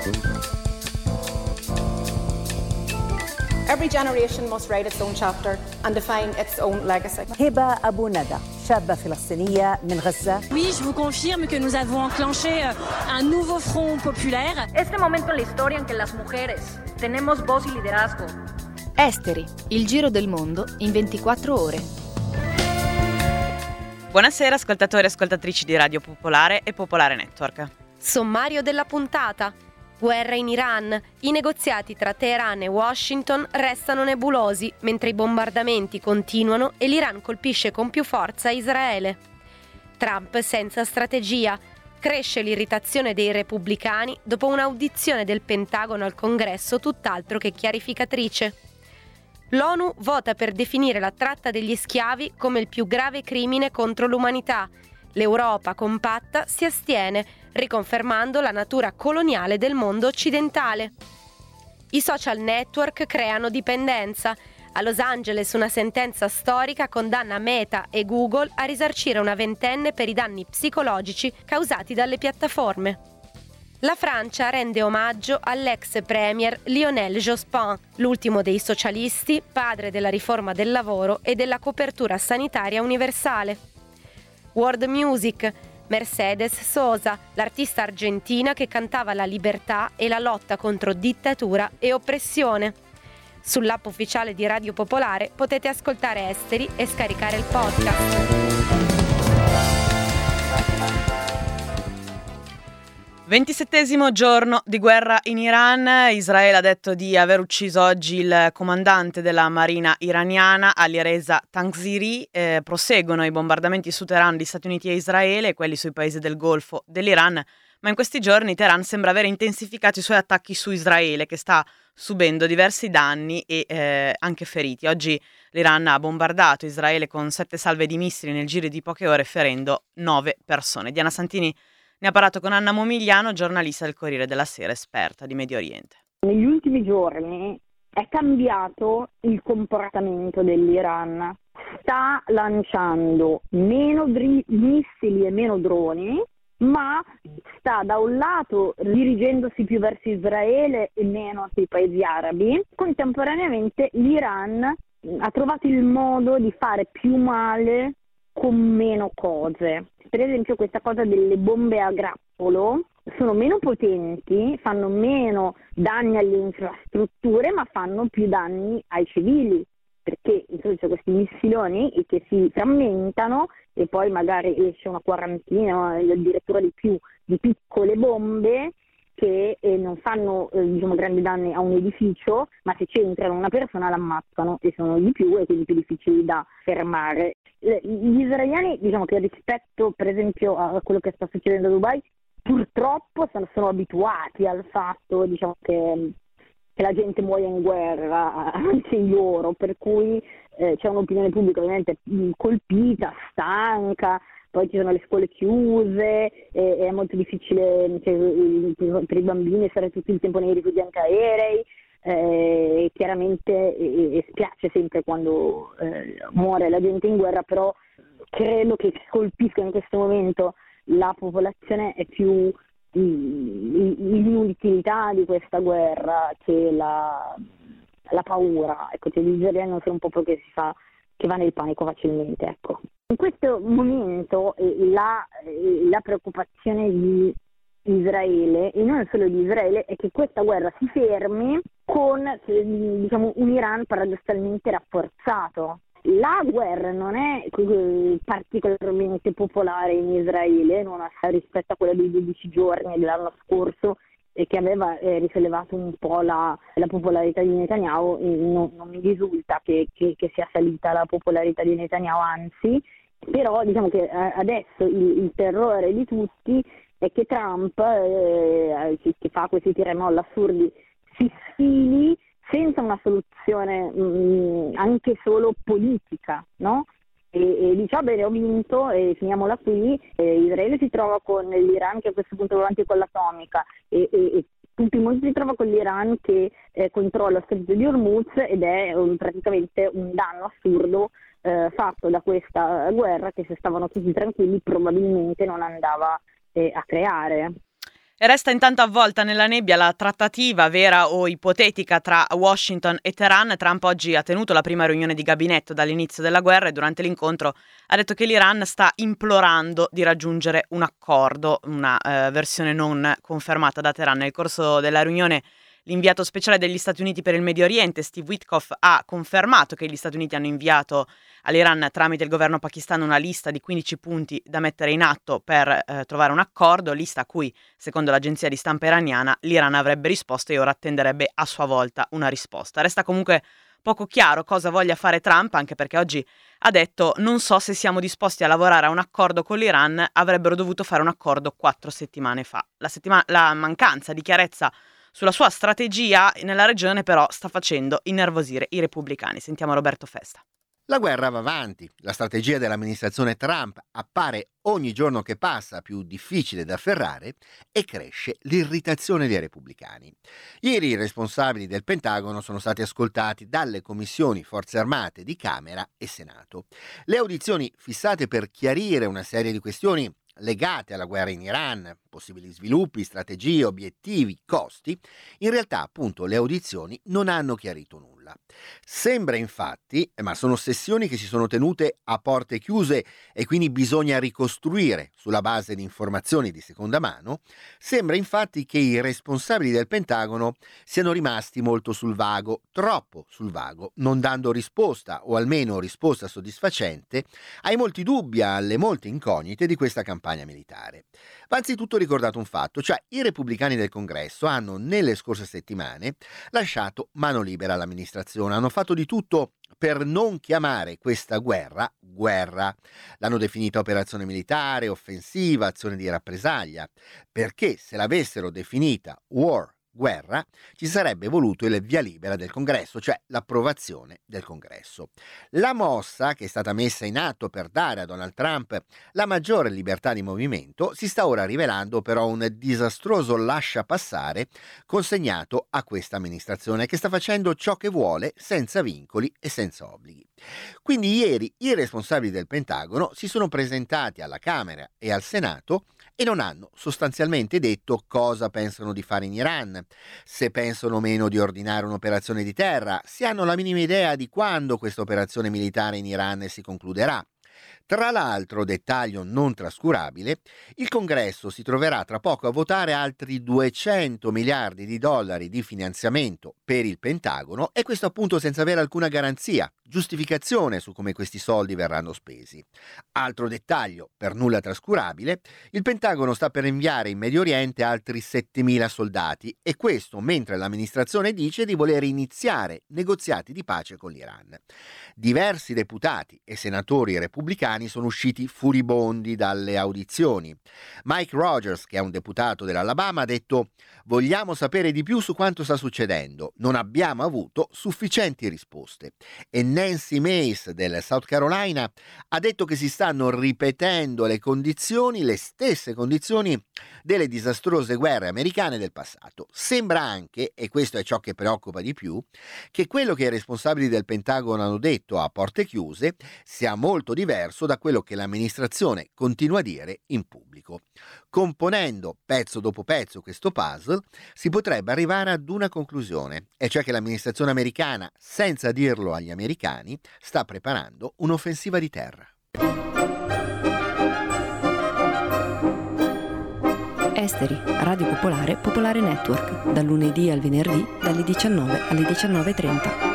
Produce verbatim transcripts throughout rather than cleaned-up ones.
Every generation must write its own chapter and define its own legacy. هبة أبو ندى شابة فلسطينية من غزة. Oui, je vous confirme que nous avons enclenché un nouveau front populaire. Este momento en la historia en que las mujeres tenemos voz y liderazgo. Esteri, il giro del mondo in ventiquattro ore. Buonasera ascoltatori e ascoltatrici di Radio Popolare e Popolare Network. Sommario della puntata. Guerra in Iran. I negoziati tra Teheran e Washington restano nebulosi, mentre i bombardamenti continuano e l'Iran colpisce con più forza Israele. Trump senza strategia. Cresce l'irritazione dei repubblicani dopo un'audizione del Pentagono al Congresso tutt'altro che chiarificatrice. L'ONU vota per definire la tratta degli schiavi come il più grave crimine contro l'umanità. L'Europa compatta si astiene, riconfermando la natura coloniale del mondo occidentale. I social network creano dipendenza. A Los Angeles una sentenza storica condanna Meta e Google a risarcire una ventenne per i danni psicologici causati dalle piattaforme. La Francia rende omaggio all'ex premier Lionel Jospin, l'ultimo dei socialisti, padre della riforma del lavoro e della copertura sanitaria universale. World Music. Mercedes Sosa, l'artista argentina che cantava la libertà e la lotta contro dittatura e oppressione. Sull'app ufficiale di Radio Popolare potete ascoltare Esteri e scaricare il podcast. ventisettesimo giorno di guerra in Iran. Israele ha detto di aver ucciso oggi il comandante della marina iraniana, Alireza Tangsiri. Eh, proseguono i bombardamenti su Teheran di Stati Uniti e Israele e quelli sui paesi del Golfo dell'Iran, ma in questi giorni Teheran sembra aver intensificato i suoi attacchi su Israele, che sta subendo diversi danni e eh, anche feriti. Oggi l'Iran ha bombardato Israele con sette salve di missili nel giro di poche ore, ferendo nove persone. Diana Santini ne ha parlato con Anna Momigliano, giornalista del Corriere della Sera, esperta di Medio Oriente. Negli ultimi giorni è cambiato il comportamento dell'Iran. Sta lanciando meno dri- missili e meno droni, ma sta da un lato dirigendosi più verso Israele e meno sui paesi arabi. Contemporaneamente l'Iran ha trovato il modo di fare più male con meno cose. Per esempio questa cosa delle bombe a grappolo sono meno potenti, fanno meno danni alle infrastrutture, ma fanno più danni ai civili, perché insomma, c'è questi missiloni che si frammentano e poi magari esce una quarantina, addirittura di più, di piccole bombe che eh, non fanno eh, diciamo grandi danni a un edificio, ma se c'entrano una persona l'ammazzano e sono di più e quindi più difficili da fermare. Gli israeliani, diciamo che rispetto per esempio a quello che sta succedendo a Dubai, purtroppo sono, sono abituati al fatto, diciamo, che, che la gente muoia in guerra, anzi loro, per cui eh, c'è un'opinione pubblica ovviamente colpita, stanca. Poi ci sono le scuole chiuse, e è molto difficile cioè, per i bambini stare tutto il tempo nei rifugi antiaerei, eh, chiaramente e, e spiace sempre quando eh, muore la gente in guerra, però credo che colpisca in questo momento la popolazione è più l'inutilità di questa guerra che la, la paura. Ecco, cioè, gli israeliani non sono un popolo che si fa che va nel panico facilmente, ecco. In questo momento eh, la, eh, la preoccupazione di Israele, e non solo di Israele, è che questa guerra si fermi con eh, diciamo, un Iran paradossalmente rafforzato. La guerra non è eh, particolarmente popolare in Israele, non ha, rispetto a quella dei dodici giorni dell'anno scorso, e che aveva eh, risollevato un po' la, la popolarità di Netanyahu. Non, non mi risulta che, che, che sia salita la popolarità di Netanyahu, anzi, però diciamo che eh, adesso il, il terrore di tutti è che Trump, eh, che, che fa questi tiri e molla assurdi, si sfili senza una soluzione mh, anche solo politica, no? E, e dice, va bene, ho vinto e finiamola qui. E Israele si trova con l'Iran che a questo punto va avanti con l'atomica e, e, e tutto il mondo si trova con l'Iran che eh, controlla lo stretto di Hormuz, ed è um, praticamente un danno assurdo eh, fatto da questa guerra che, se stavano tutti tranquilli, probabilmente non andava eh, a creare. E resta intanto avvolta nella nebbia la trattativa vera o ipotetica tra Washington e Teheran. Trump oggi ha tenuto la prima riunione di gabinetto dall'inizio della guerra e durante l'incontro ha detto che l'Iran sta implorando di raggiungere un accordo, una eh, versione non confermata da Teheran. Nel corso della riunione l'inviato speciale degli Stati Uniti per il Medio Oriente, Steve Witkoff, ha confermato che gli Stati Uniti hanno inviato all'Iran tramite il governo pakistano una lista di quindici punti da mettere in atto per eh, trovare un accordo, lista a cui, secondo l'agenzia di stampa iraniana, l'Iran avrebbe risposto e ora attenderebbe a sua volta una risposta. Resta comunque poco chiaro cosa voglia fare Trump, anche perché oggi ha detto: non so se siamo disposti a lavorare a un accordo con l'Iran, avrebbero dovuto fare un accordo quattro settimane fa. La, settima- la mancanza di chiarezza sulla sua strategia nella regione però sta facendo innervosire i repubblicani. Sentiamo Roberto Festa. La guerra va avanti, la strategia dell'amministrazione Trump appare ogni giorno che passa più difficile da afferrare e cresce l'irritazione dei repubblicani. Ieri i responsabili del Pentagono sono stati ascoltati dalle commissioni Forze Armate di Camera e Senato. Le audizioni fissate per chiarire una serie di questioni legate alla guerra in Iran, possibili sviluppi, strategie, obiettivi, costi, in realtà appunto le audizioni non hanno chiarito nulla. Sembra infatti, ma sono sessioni che si sono tenute a porte chiuse e quindi bisogna ricostruire sulla base di informazioni di seconda mano, sembra infatti che i responsabili del Pentagono siano rimasti molto sul vago, troppo sul vago, non dando risposta o almeno risposta soddisfacente ai molti dubbi, alle molte incognite di questa campagna militare. Va anzitutto ricordato un fatto, cioè i repubblicani del Congresso hanno nelle scorse settimane lasciato mano libera all'amministrazione, hanno fatto di tutto per non chiamare questa guerra guerra. L'hanno definita operazione militare, offensiva, azione di rappresaglia, perché se l'avessero definita war, guerra, ci sarebbe voluto il via libera del Congresso, cioè l'approvazione del Congresso. La mossa che è stata messa in atto per dare a Donald Trump la maggiore libertà di movimento si sta ora rivelando però un disastroso lasciapassare consegnato a questa amministrazione che sta facendo ciò che vuole senza vincoli e senza obblighi. Quindi ieri i responsabili del Pentagono si sono presentati alla Camera e al Senato e non hanno sostanzialmente detto cosa pensano di fare in Iran, se pensano o meno di ordinare un'operazione di terra, se hanno la minima idea di quando questa operazione militare in Iran si concluderà. Tra l'altro, dettaglio non trascurabile, il Congresso si troverà tra poco a votare altri duecento miliardi di dollari di finanziamento per il Pentagono e questo appunto senza avere alcuna garanzia, giustificazione su come questi soldi verranno spesi. Altro dettaglio, per nulla trascurabile, il Pentagono sta per inviare in Medio Oriente altri settemila soldati e questo mentre l'amministrazione dice di voler iniziare negoziati di pace con l'Iran. Diversi deputati e senatori repubblicani sono usciti furibondi dalle audizioni. Mike Rogers, che è un deputato dell'Alabama, ha detto: vogliamo sapere di più su quanto sta succedendo, non abbiamo avuto sufficienti risposte. E Nancy Mace del South Carolina ha detto che si stanno ripetendo le condizioni, le stesse condizioni delle disastrose guerre americane del passato. Sembra anche, e questo è ciò che preoccupa di più, che quello che i responsabili del Pentagono hanno detto a porte chiuse sia molto diverso da quello che l'amministrazione continua a dire in pubblico. Componendo pezzo dopo pezzo questo puzzle, si potrebbe arrivare ad una conclusione, e cioè che l'amministrazione americana, senza dirlo agli americani, sta preparando un'offensiva di terra. Esteri, Radio Popolare, Popolare Network, dal lunedì al venerdì, dalle diciannove alle diciannove e trenta.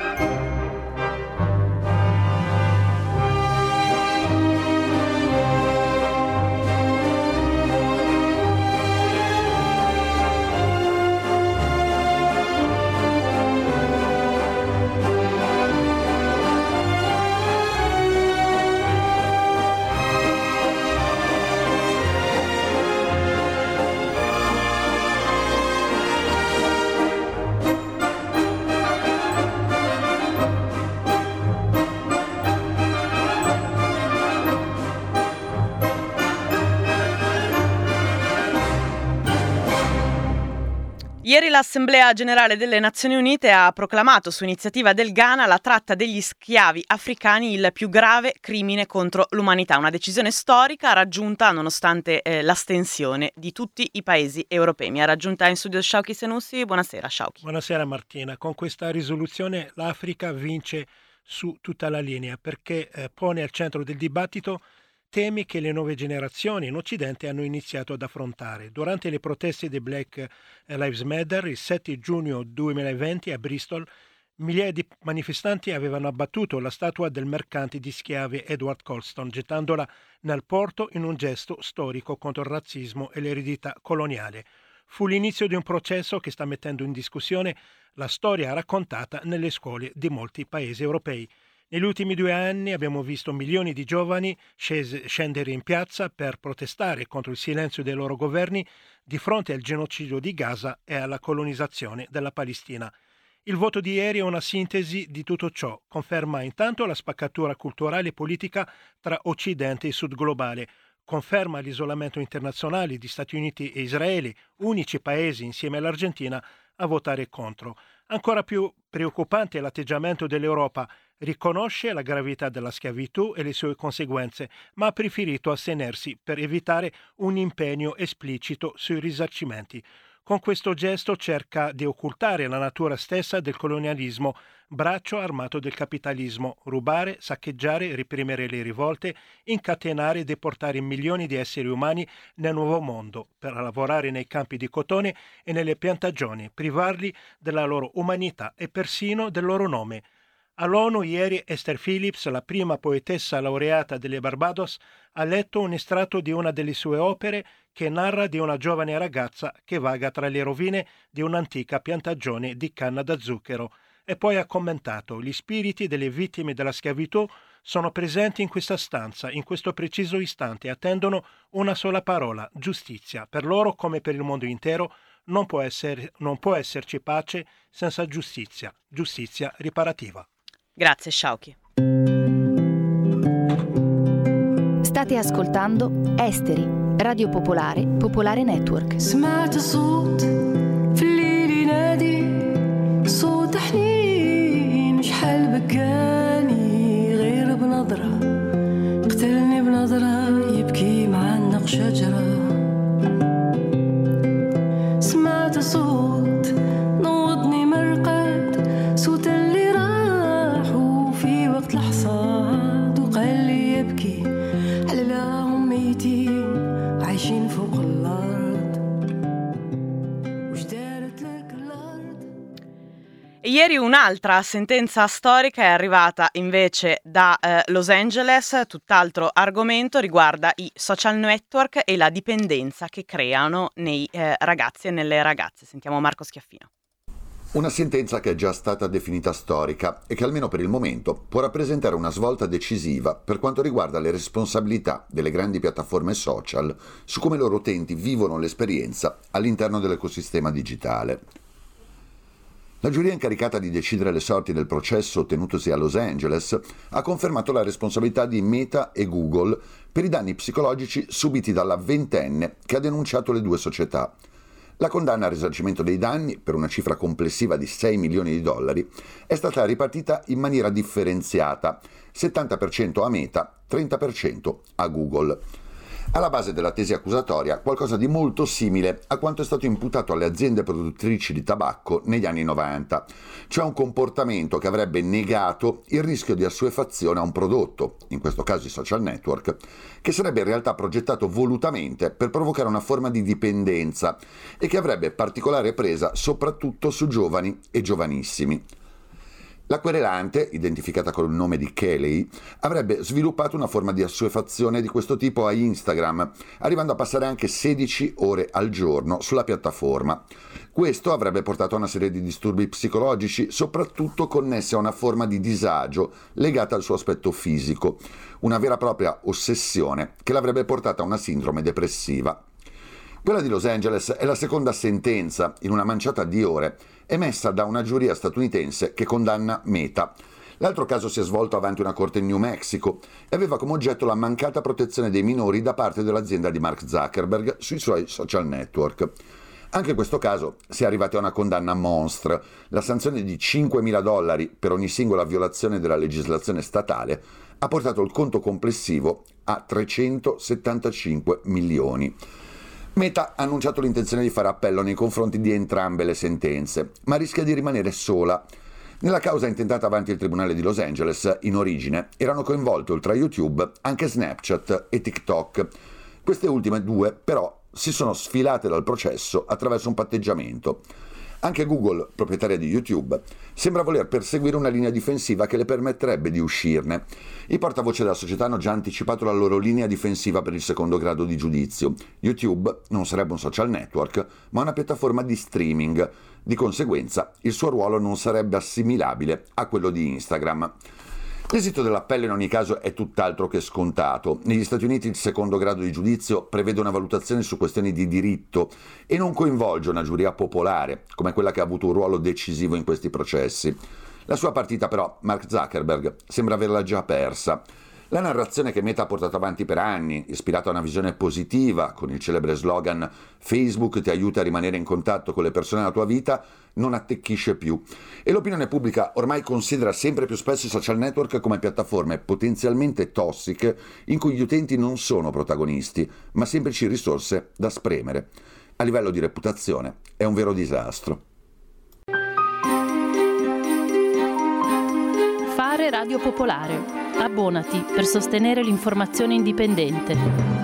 Ieri l'Assemblea Generale delle Nazioni Unite ha proclamato su iniziativa del Ghana la tratta degli schiavi africani il più grave crimine contro l'umanità, una decisione storica raggiunta nonostante eh, l'astensione di tutti i paesi europei. Mi ha raggiunta in studio Shauki Senussi. Buonasera Shauki. Buonasera Martina. Con questa risoluzione l'Africa vince su tutta la linea perché eh, pone al centro del dibattito temi che le nuove generazioni in Occidente hanno iniziato ad affrontare. Durante le proteste dei Black Lives Matter, il sette giugno duemilaventi a Bristol, migliaia di manifestanti avevano abbattuto la statua del mercante di schiavi Edward Colston, gettandola nel porto in un gesto storico contro il razzismo e l'eredità coloniale. Fu l'inizio di un processo che sta mettendo in discussione la storia raccontata nelle scuole di molti paesi europei. Negli ultimi due anni abbiamo visto milioni di giovani scese, scendere in piazza per protestare contro il silenzio dei loro governi di fronte al genocidio di Gaza e alla colonizzazione della Palestina. Il voto di ieri è una sintesi di tutto ciò, conferma intanto la spaccatura culturale e politica tra Occidente e Sud globale, conferma l'isolamento internazionale di Stati Uniti e Israele, unici paesi insieme all'Argentina a votare contro. Ancora più preoccupante è l'atteggiamento dell'Europa. Riconosce la gravità della schiavitù e le sue conseguenze, ma ha preferito astenersi per evitare un impegno esplicito sui risarcimenti. Con questo gesto cerca di occultare la natura stessa del colonialismo, braccio armato del capitalismo, rubare, saccheggiare, reprimere le rivolte, incatenare e deportare milioni di esseri umani nel nuovo mondo per lavorare nei campi di cotone e nelle piantagioni, privarli della loro umanità e persino del loro nome. All'ONU ieri Esther Phillips, la prima poetessa laureata delle Barbados, ha letto un estratto di una delle sue opere che narra di una giovane ragazza che vaga tra le rovine di un'antica piantagione di canna da zucchero e poi ha commentato: gli spiriti delle vittime della schiavitù sono presenti in questa stanza, in questo preciso istante, attendono una sola parola, giustizia. Per loro, come per il mondo intero, non può essere, non può esserci pace senza giustizia, giustizia riparativa. Grazie Shauki. State ascoltando Esteri, Radio Popolare, Popolare Network. سمعت صوت في الليل ينادي صوت حنين شحال بكاني غير بنظرة قتلني بنظرة يبكي معنق شجرة سمعت صوت نوضني مرقد صوت اللي راح وفي وقت الحصاد وقال لي يبكي على الهم ميتين عايشين فوق الأرض وش دارت لك الأرض. Ieri un'altra sentenza storica è arrivata invece da eh, Los Angeles, tutt'altro argomento, riguarda i social network e la dipendenza che creano nei eh, ragazzi e nelle ragazze. Sentiamo Marco Schiaffino. Una sentenza che è già stata definita storica e che almeno per il momento può rappresentare una svolta decisiva per quanto riguarda le responsabilità delle grandi piattaforme social su come i loro utenti vivono l'esperienza all'interno dell'ecosistema digitale. La giuria incaricata di decidere le sorti del processo tenutosi a Los Angeles ha confermato la responsabilità di Meta e Google per i danni psicologici subiti dalla ventenne che ha denunciato le due società. La condanna al risarcimento dei danni, per una cifra complessiva di sei milioni di dollari, è stata ripartita in maniera differenziata, settanta per cento a Meta, trenta per cento a Google. Alla base della tesi accusatoria qualcosa di molto simile a quanto è stato imputato alle aziende produttrici di tabacco negli anni novanta, cioè un comportamento che avrebbe negato il rischio di assuefazione a un prodotto, in questo caso i social network, che sarebbe in realtà progettato volutamente per provocare una forma di dipendenza e che avrebbe particolare presa soprattutto su giovani e giovanissimi. La querelante, identificata con il nome di Kelly, avrebbe sviluppato una forma di assuefazione di questo tipo a Instagram, arrivando a passare anche sedici ore al giorno sulla piattaforma. Questo avrebbe portato a una serie di disturbi psicologici, soprattutto connessi a una forma di disagio legata al suo aspetto fisico, una vera e propria ossessione che l'avrebbe portata a una sindrome depressiva. Quella di Los Angeles è la seconda sentenza, in una manciata di ore, emessa da una giuria statunitense che condanna Meta. L'altro caso si è svolto avanti una corte in New Mexico e aveva come oggetto la mancata protezione dei minori da parte dell'azienda di Mark Zuckerberg sui suoi social network. Anche in questo caso si è arrivati a una condanna monstre. La sanzione di cinquemila dollari per ogni singola violazione della legislazione statale ha portato il conto complessivo a trecentosettantacinque milioni. Meta ha annunciato l'intenzione di fare appello nei confronti di entrambe le sentenze, ma rischia di rimanere sola. Nella causa intentata avanti il Tribunale di Los Angeles, in origine, erano coinvolte oltre a YouTube anche Snapchat e TikTok. Queste ultime due, però, si sono sfilate dal processo attraverso un patteggiamento. Anche Google, proprietaria di YouTube, sembra voler perseguire una linea difensiva che le permetterebbe di uscirne. I portavoce della società hanno già anticipato la loro linea difensiva per il secondo grado di giudizio. YouTube non sarebbe un social network, ma una piattaforma di streaming. Di conseguenza, il suo ruolo non sarebbe assimilabile a quello di Instagram. L'esito dell'appello in ogni caso è tutt'altro che scontato. Negli Stati Uniti il secondo grado di giudizio prevede una valutazione su questioni di diritto e non coinvolge una giuria popolare, come quella che ha avuto un ruolo decisivo in questi processi. La sua partita però, Mark Zuckerberg, sembra averla già persa. La narrazione che Meta ha portato avanti per anni, ispirata a una visione positiva, con il celebre slogan «Facebook ti aiuta a rimanere in contatto con le persone della tua vita», non attecchisce più. E l'opinione pubblica ormai considera sempre più spesso i social network come piattaforme potenzialmente tossiche in cui gli utenti non sono protagonisti, ma semplici risorse da spremere. A livello di reputazione è un vero disastro. Fare Radio Popolare. Abbonati per sostenere l'informazione indipendente.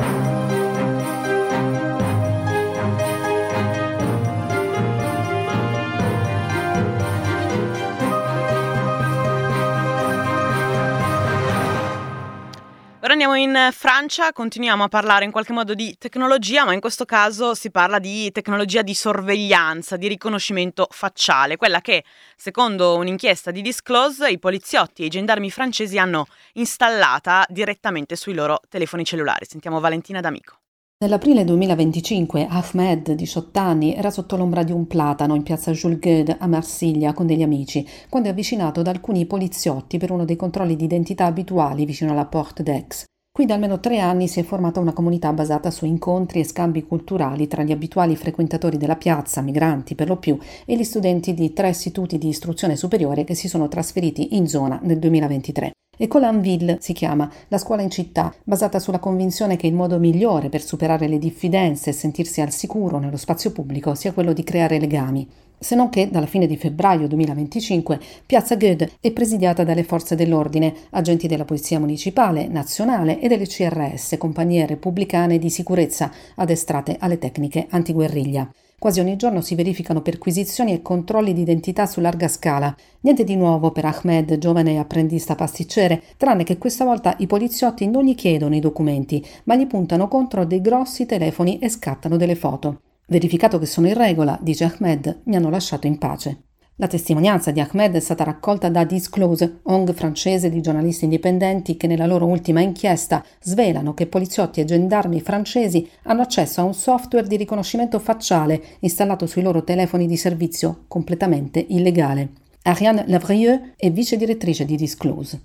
Ora andiamo in Francia, continuiamo a parlare in qualche modo di tecnologia, ma in questo caso si parla di tecnologia di sorveglianza, di riconoscimento facciale, quella che, secondo un'inchiesta di Disclose, i poliziotti e i gendarmi francesi hanno installata direttamente sui loro telefoni cellulari. Sentiamo Valentina D'Amico. Nell'aprile duemilaventicinque Ahmed, diciotto anni, era sotto l'ombra di un platano in piazza Jules Guesde a Marsiglia con degli amici, quando è avvicinato da alcuni poliziotti per uno dei controlli di identità abituali vicino alla Porte d'Aix. Qui da almeno tre anni si è formata una comunità basata su incontri e scambi culturali tra gli abituali frequentatori della piazza, migranti per lo più, e gli studenti di tre istituti di istruzione superiore che si sono trasferiti in zona nel duemilaventitré. École-en-Ville si chiama, la scuola in città, basata sulla convinzione che il modo migliore per superare le diffidenze e sentirsi al sicuro nello spazio pubblico sia quello di creare legami. Se non che, dalla fine di febbraio duemilaventicinque, Piazza Guesde è presidiata dalle forze dell'ordine, agenti della Polizia Municipale, Nazionale e delle C R S, compagnie repubblicane di sicurezza, addestrate alle tecniche antiguerriglia. Quasi ogni giorno si verificano perquisizioni e controlli di identità su larga scala. Niente di nuovo per Ahmed, giovane apprendista pasticcere, tranne che questa volta i poliziotti non gli chiedono i documenti, ma gli puntano contro dei grossi telefoni e scattano delle foto. Verificato che sono in regola, dice Ahmed, mi hanno lasciato in pace. La testimonianza di Ahmed è stata raccolta da Disclose, O N G francese di giornalisti indipendenti che nella loro ultima inchiesta svelano che poliziotti e gendarmi francesi hanno accesso a un software di riconoscimento facciale installato sui loro telefoni di servizio completamente illegale. Ariane Lavrieux è vice direttrice di Disclose.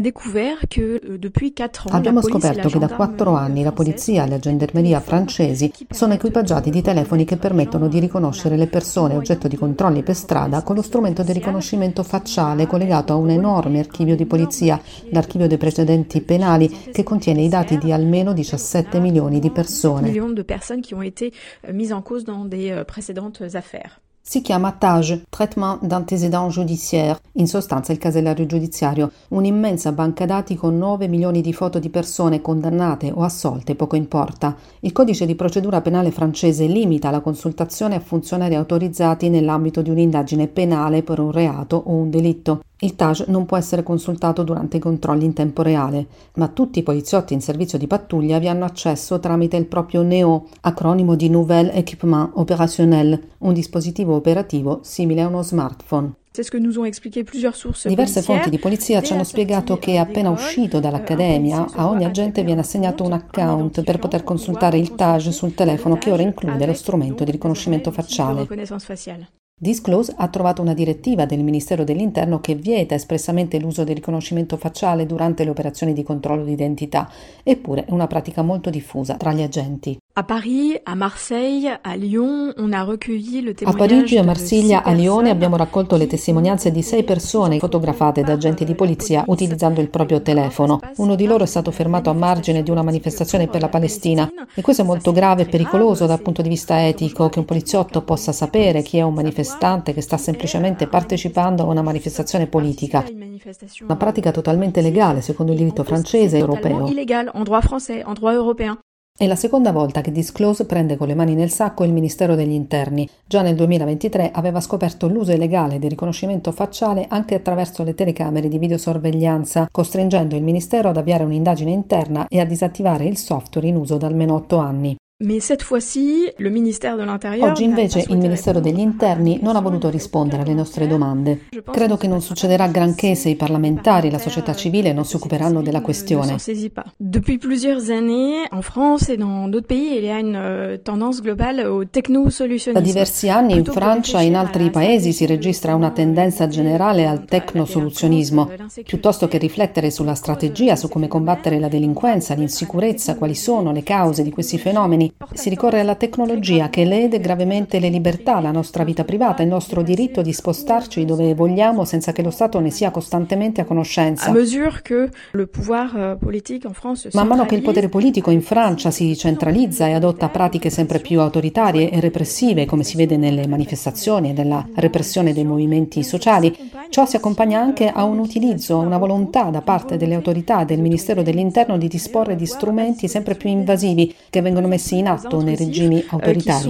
Abbiamo scoperto che da quattro anni la polizia e la gendarmeria francesi sono equipaggiati di telefoni che permettono di riconoscere le persone oggetto di controlli per strada con lo strumento di riconoscimento facciale collegato a un enorme archivio di polizia, l'archivio dei precedenti penali, che contiene i dati di almeno diciassette milioni di persone. Si chiama T A J, Traitement d'Antécédents Judiciaires, in sostanza il casellario giudiziario, un'immensa banca dati con nove milioni di foto di persone condannate o assolte, poco importa. Il codice di procedura penale francese limita la consultazione a funzionari autorizzati nell'ambito di un'indagine penale per un reato o un delitto. Il T A J non può essere consultato durante i controlli in tempo reale, ma tutti i poliziotti in servizio di pattuglia vi hanno accesso tramite il proprio N E O, acronimo di Nouvel Équipement Opérationnel, un dispositivo operativo simile a uno smartphone. Diverse fonti di polizia ci hanno spiegato che appena uscito dall'accademia a ogni agente viene assegnato un account per poter consultare il T A J sul telefono, che ora include lo strumento di riconoscimento facciale. Disclose ha trovato una direttiva del Ministero dell'Interno che vieta espressamente l'uso del riconoscimento facciale durante le operazioni di controllo di identità, eppure è una pratica molto diffusa tra gli agenti. A Parigi, a Marseille, a Lyon, on a recueilli le A témoignage Parigi, a de Marsiglia, six a Lione personnes. abbiamo raccolto le testimonianze di sei persone fotografate da agenti di polizia utilizzando il proprio telefono. Uno di loro è stato fermato a margine di una manifestazione per la Palestina e questo è molto grave e pericoloso dal punto di vista etico, che un poliziotto possa sapere chi è un manifestante che sta semplicemente partecipando a una manifestazione politica. Una pratica totalmente legale secondo il diritto francese e europeo. Illégal en droit français, en droit européen. È la seconda volta che Disclose prende con le mani nel sacco il Ministero degli Interni. Già nel duemilaventitré aveva scoperto l'uso illegale di riconoscimento facciale anche attraverso le telecamere di videosorveglianza, costringendo il Ministero ad avviare un'indagine interna e a disattivare il software in uso da almeno otto anni. Mais cette fois-ci, le ministère de l'Intérieur Oggi invece il Ministero degli Interni non ha voluto rispondere alle nostre domande. Credo che non succederà granché se i parlamentari e la società civile non si occuperanno della questione. Depuis plusieurs années, en France et dans d'autres pays, il y a une tendance globale au technosolutionnisme. Da diversi anni in Francia e in altri paesi si registra una tendenza generale al tecnosoluzionismo. Piuttosto che riflettere sulla strategia, su come combattere la delinquenza, l'insicurezza, quali sono le cause di questi fenomeni, si ricorre alla tecnologia che lede gravemente le libertà, la nostra vita privata, il nostro diritto di spostarci dove vogliamo senza che lo Stato ne sia costantemente a conoscenza. Man mano che il potere politico in Francia si centralizza e adotta pratiche sempre più autoritarie e repressive, come si vede nelle manifestazioni e nella repressione dei movimenti sociali, ciò si accompagna anche a un utilizzo, a una volontà da parte delle autorità del Ministero dell'Interno di disporre di strumenti sempre più invasivi che vengono messi in atto nei regimi autoritari.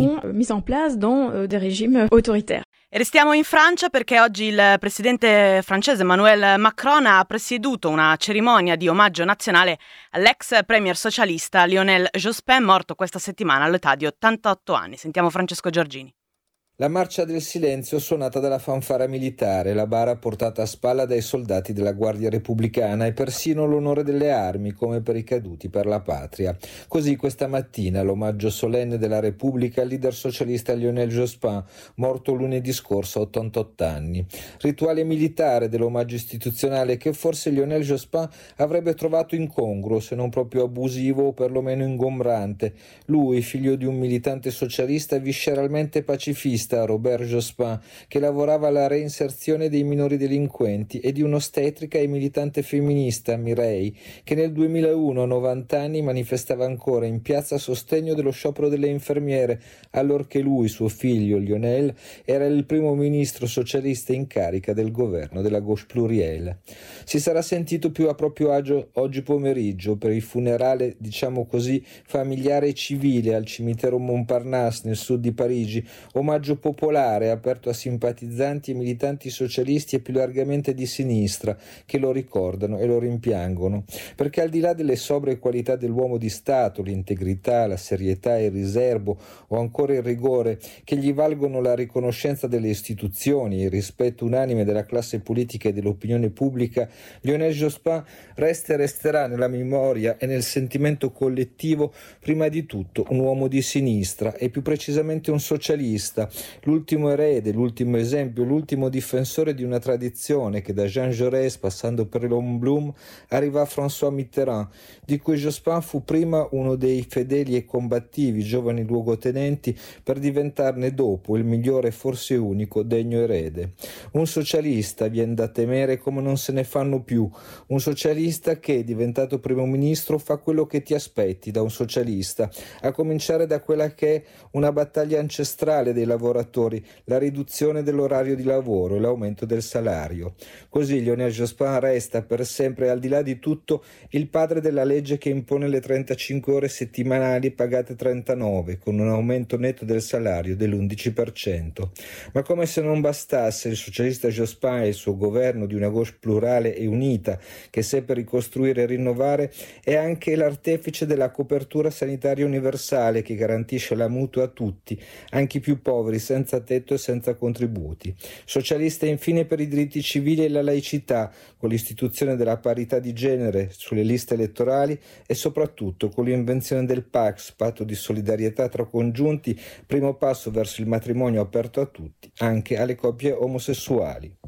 E restiamo in Francia perché oggi il presidente francese Emmanuel Macron ha presieduto una cerimonia di omaggio nazionale all'ex premier socialista Lionel Jospin, morto questa settimana all'età di ottantotto anni. Sentiamo Francesco Giorgini. La marcia del silenzio suonata dalla fanfara militare, la bara portata a spalla dai soldati della Guardia Repubblicana e persino l'onore delle armi come per i caduti per la patria. Così questa mattina l'omaggio solenne della Repubblica al leader socialista Lionel Jospin, morto lunedì scorso a ottantotto anni. Rituale militare dell'omaggio istituzionale che forse Lionel Jospin avrebbe trovato incongruo, se non proprio abusivo o perlomeno ingombrante. Lui, figlio di un militante socialista visceralmente pacifista, Robert Jospin, che lavorava alla reinserzione dei minori delinquenti, e di un'ostetrica e militante femminista, Mireille, che nel duemilauno a novanta anni manifestava ancora in piazza a sostegno dello sciopero delle infermiere, allorché lui, suo figlio Lionel, era il primo ministro socialista in carica del governo della Gauche plurielle. Si sarà sentito più a proprio agio oggi pomeriggio per il funerale, diciamo così, familiare e civile al cimitero Montparnasse nel sud di Parigi, omaggio popolare aperto a simpatizzanti e militanti socialisti e più largamente di sinistra che lo ricordano e lo rimpiangono, perché al di là delle sobrie qualità dell'uomo di Stato, l'integrità, la serietà, il riserbo o ancora il rigore che gli valgono la riconoscenza delle istituzioni e il rispetto unanime della classe politica e dell'opinione pubblica, Lionel Jospin resta e resterà nella memoria e nel sentimento collettivo prima di tutto un uomo di sinistra e più precisamente un socialista, l'ultimo erede, l'ultimo esempio, l'ultimo difensore di una tradizione che da Jean Jaurès, passando per l'Homme Bloom, arriva a François Mitterrand, di cui Jospin fu prima uno dei fedeli e combattivi giovani luogotenenti per diventarne dopo il migliore e forse unico degno erede. Un socialista viene da temere come non se ne fanno più, un socialista che, diventato primo ministro, fa quello che ti aspetti da un socialista, a cominciare da quella che è una battaglia ancestrale dei lavoratori, la riduzione dell'orario di lavoro e l'aumento del salario. Così Lionel Jospin resta per sempre, al di là di tutto, il padre della legge che impone le trentacinque ore settimanali pagate trentanove, con un aumento netto del salario dell'undici per cento. Ma come se non bastasse, il socialista Jospin e il suo governo di una gauche plurale e unita che seppe ricostruire e rinnovare è anche l'artefice della copertura sanitaria universale che garantisce la mutua a tutti, anche i più poveri, senza tetto e senza contributi. Socialista infine per i diritti civili e la laicità, con l'istituzione della parità di genere sulle liste elettorali e soprattutto con l'invenzione del Pax, patto di solidarietà tra congiunti, primo passo verso il matrimonio aperto a tutti, anche alle coppie omosessuali.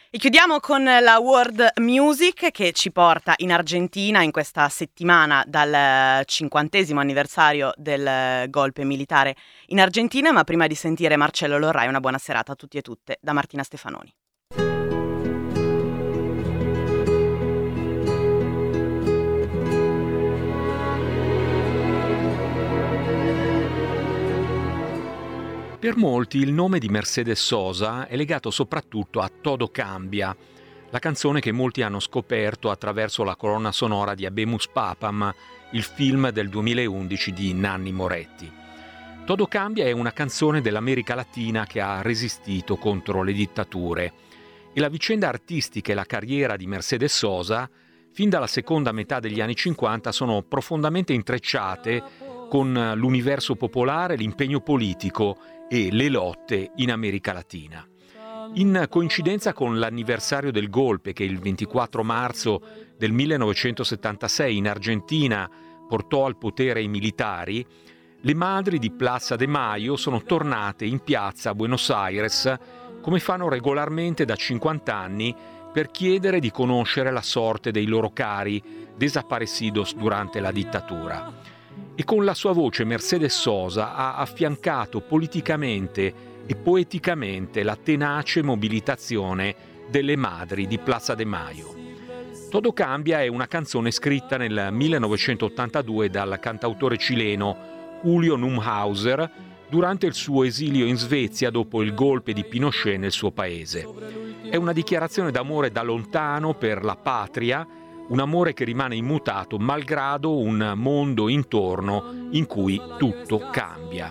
E chiudiamo con la World Music che ci porta in Argentina in questa settimana dal cinquantesimo anniversario del golpe militare in Argentina, ma prima di sentire Marcello Lorrai, una buona serata a tutti e tutte da Martina Stefanoni. Per molti il nome di Mercedes Sosa è legato soprattutto a Todo Cambia, la canzone che molti hanno scoperto attraverso la colonna sonora di Habemus Papam, il film del duemilaundici di Nanni Moretti. Todo Cambia è una canzone dell'America Latina che ha resistito contro le dittature e la vicenda artistica e la carriera di Mercedes Sosa, fin dalla seconda metà degli anni cinquanta, sono profondamente intrecciate con l'universo popolare, l'impegno politico e le lotte in America Latina. In coincidenza con l'anniversario del golpe che il ventiquattro marzo del millenovecentosettantasei in Argentina portò al potere i militari, le madri di Plaza de Mayo sono tornate in piazza a Buenos Aires, come fanno regolarmente da cinquanta anni, per chiedere di conoscere la sorte dei loro cari desaparecidos durante la dittatura. E con la sua voce Mercedes Sosa ha affiancato politicamente e poeticamente la tenace mobilitazione delle madri di Plaza de Mayo. Todo Cambia è una canzone scritta nel millenovecentottantadue dal cantautore cileno Julio Neumhauser durante il suo esilio in Svezia dopo il golpe di Pinochet nel suo paese. È una dichiarazione d'amore da lontano per la patria, un amore che rimane immutato malgrado un mondo intorno in cui tutto cambia.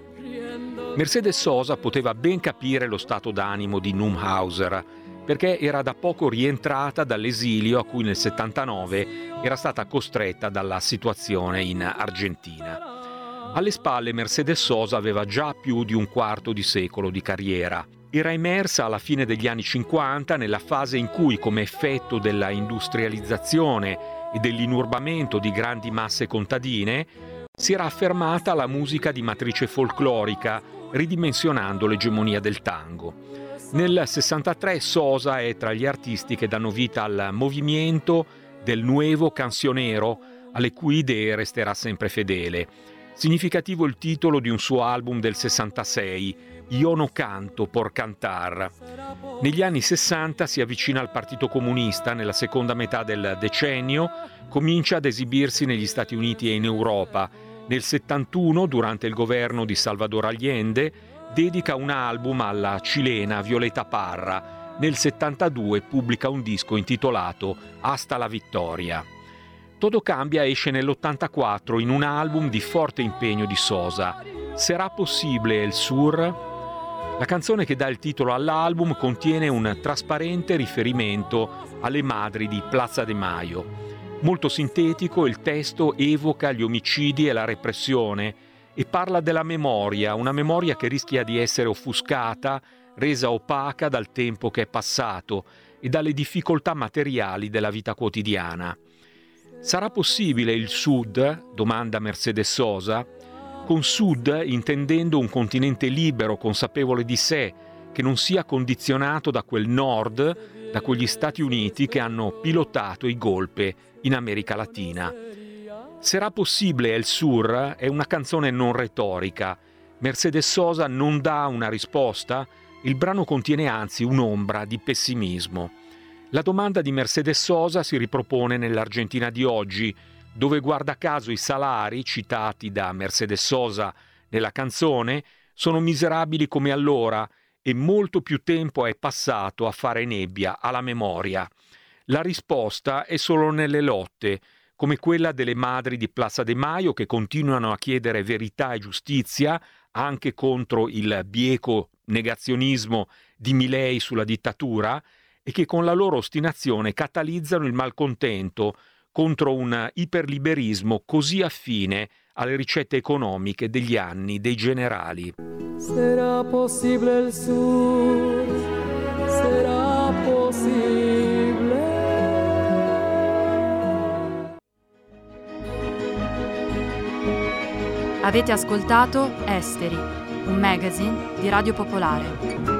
Mercedes Sosa poteva ben capire lo stato d'animo di Neumhauser, perché era da poco rientrata dall'esilio a cui nel settantanove era stata costretta dalla situazione in Argentina. Alle spalle Mercedes Sosa aveva già più di un quarto di secolo di carriera. Era emersa alla fine degli anni cinquanta nella fase in cui, come effetto della industrializzazione e dell'inurbamento di grandi masse contadine, si era affermata la musica di matrice folclorica, ridimensionando l'egemonia del tango. Nel sessantatré Sosa è tra gli artisti che danno vita al movimento del Nuevo Cancionero, alle cui idee resterà sempre fedele. Significativo il titolo di un suo album del sessantasei, Io no canto por cantar. Negli anni sessanta si avvicina al Partito Comunista, nella seconda metà del decennio comincia ad esibirsi negli Stati Uniti e in Europa. Nel settantuno, durante il governo di Salvador Allende, dedica un album alla cilena Violeta Parra. Nel settantadue pubblica un disco intitolato Hasta la Vittoria. Todo Cambia esce nell'ottantaquattro in un album di forte impegno di Sosa. Sarà possibile el sur? La canzone che dà il titolo all'album contiene un trasparente riferimento alle madri di Plaza de Mayo. Molto sintetico, il testo evoca gli omicidi e la repressione e parla della memoria, una memoria che rischia di essere offuscata, resa opaca dal tempo che è passato e dalle difficoltà materiali della vita quotidiana. Sarà possibile il Sud? Domanda Mercedes Sosa. Con Sud intendendo un continente libero, consapevole di sé, che non sia condizionato da quel Nord, da quegli Stati Uniti che hanno pilotato il golpe in America Latina. Sarà possibile El Sur è una canzone non retorica. Mercedes Sosa non dà una risposta, il brano contiene anzi un'ombra di pessimismo. La domanda di Mercedes Sosa si ripropone nell'Argentina di oggi, dove guarda caso i salari, citati da Mercedes Sosa nella canzone, sono miserabili come allora e molto più tempo è passato a fare nebbia alla memoria. La risposta è solo nelle lotte, come quella delle madri di Plaza de Mayo che continuano a chiedere verità e giustizia anche contro il bieco negazionismo di Milei sulla dittatura e che con la loro ostinazione catalizzano il malcontento contro un iperliberismo così affine alle ricette economiche degli anni dei generali. Sarà possibile il sur, sarà possibile. Avete ascoltato Esteri, un magazine di Radio Popolare.